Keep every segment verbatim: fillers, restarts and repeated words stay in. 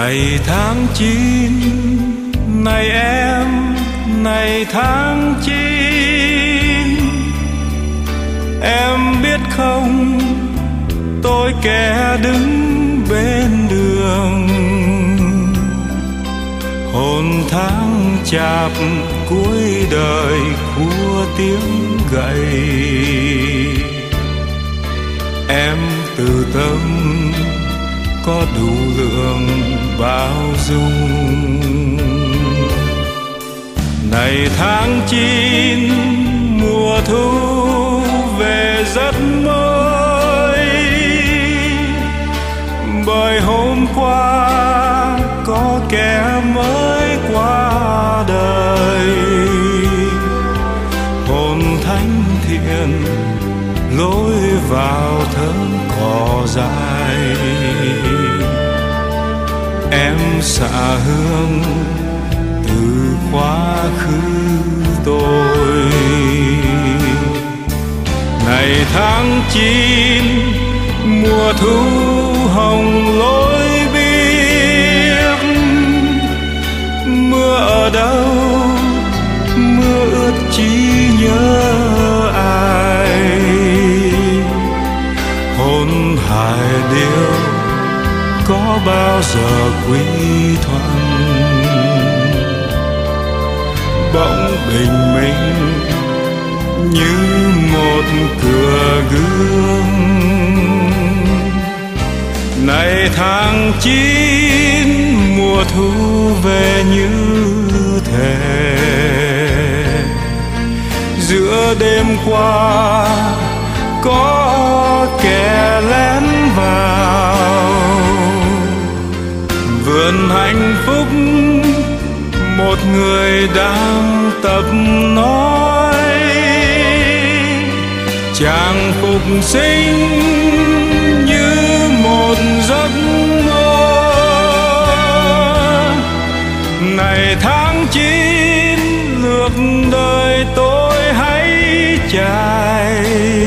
Này tháng chín, này em, này tháng chín, em biết không, tôi kẻ đứng bên đường, hồn tháng chạp cuối đời khua tiếng gậy. Em từ tâm có đủ lượng bao dung. Này tháng chín, mùa thu về rất mới, bởi hôm qua có kẻ mới qua đời. Hồn thánh thiện lối vào thơm cỏ dại, em xạ hương từ quá khứ tôi. Này tháng chín, mùa thu hồng lối biếc, mưa ở đâu, mưa ướt chỉ nhớ ai. Hồn hải điệu có bao giờ quý thuận, bỗng bình minh như một cửa gương. Này tháng chín, mùa thu về như thế, giữa đêm qua có kẻ lén vào vườn hạnh phúc. Một người đang tập nói chàng phục sinh như một giấc mơ. Này tháng chín, lượt đời tôi hãy trải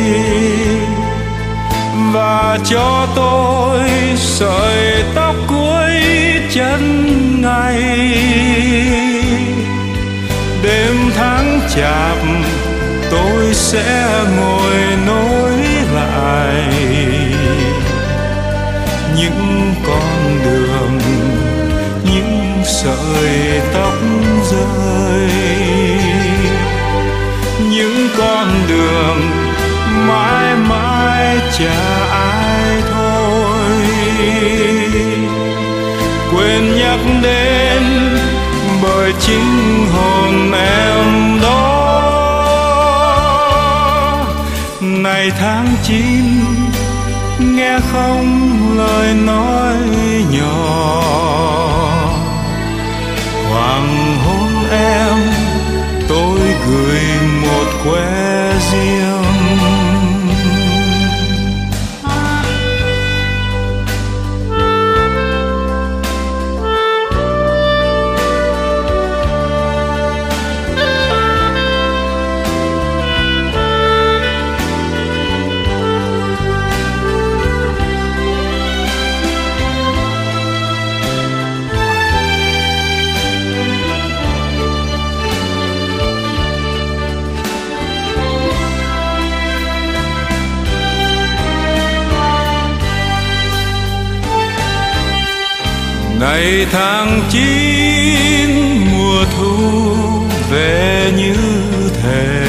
và cho tôi sợi tóc cuối chân ngày. Đêm tháng chạp tôi sẽ ngồi nối lại những con đường, những sợi tóc rơi, những con đường mãi mãi chả ai thôi. Quên nhắc đến bởi chính hồn em đó. Này tháng chín, nghe không lời nói nhỏ, hoàng hôn em tôi gửi một que riêng. Này tháng chín, mùa thu về như thế,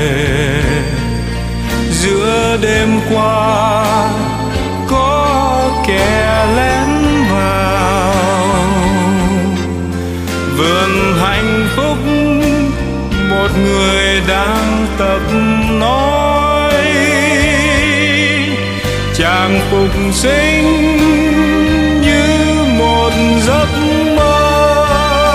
giữa đêm qua có kẻ lén vào vườn hạnh phúc. Một người đang tập nói chàng phục sinh một giấc mơ.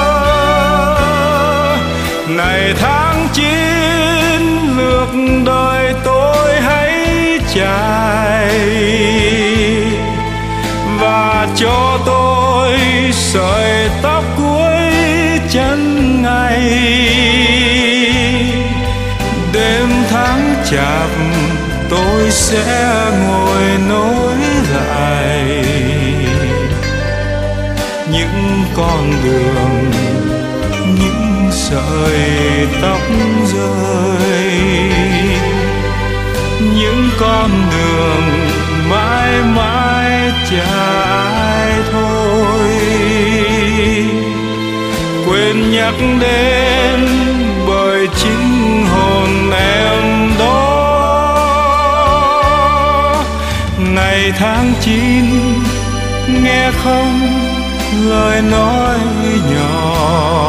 Này tháng chín, lượt đời tôi hãy trải và cho tôi sợi tóc cuối chân ngày. Đêm tháng chạp tôi sẽ ngồi nối lại những con đường, những sợi tóc rơi, những con đường mãi mãi chả ai thôi. Quên nhắc đến bởi chính hồn em đó. Ngày tháng chín nghe không lời nói nhỏ,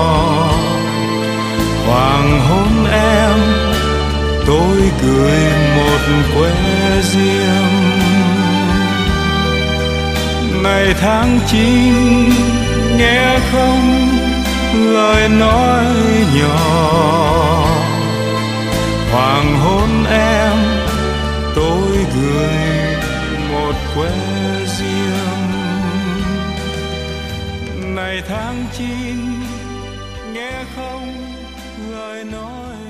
hoàng hôn em tôi gửi một que diêm. Ngày tháng chín nghe không lời nói nhỏ, hoàng hôn em tôi gửi một que diêm. Này tháng chín nghe không lời nói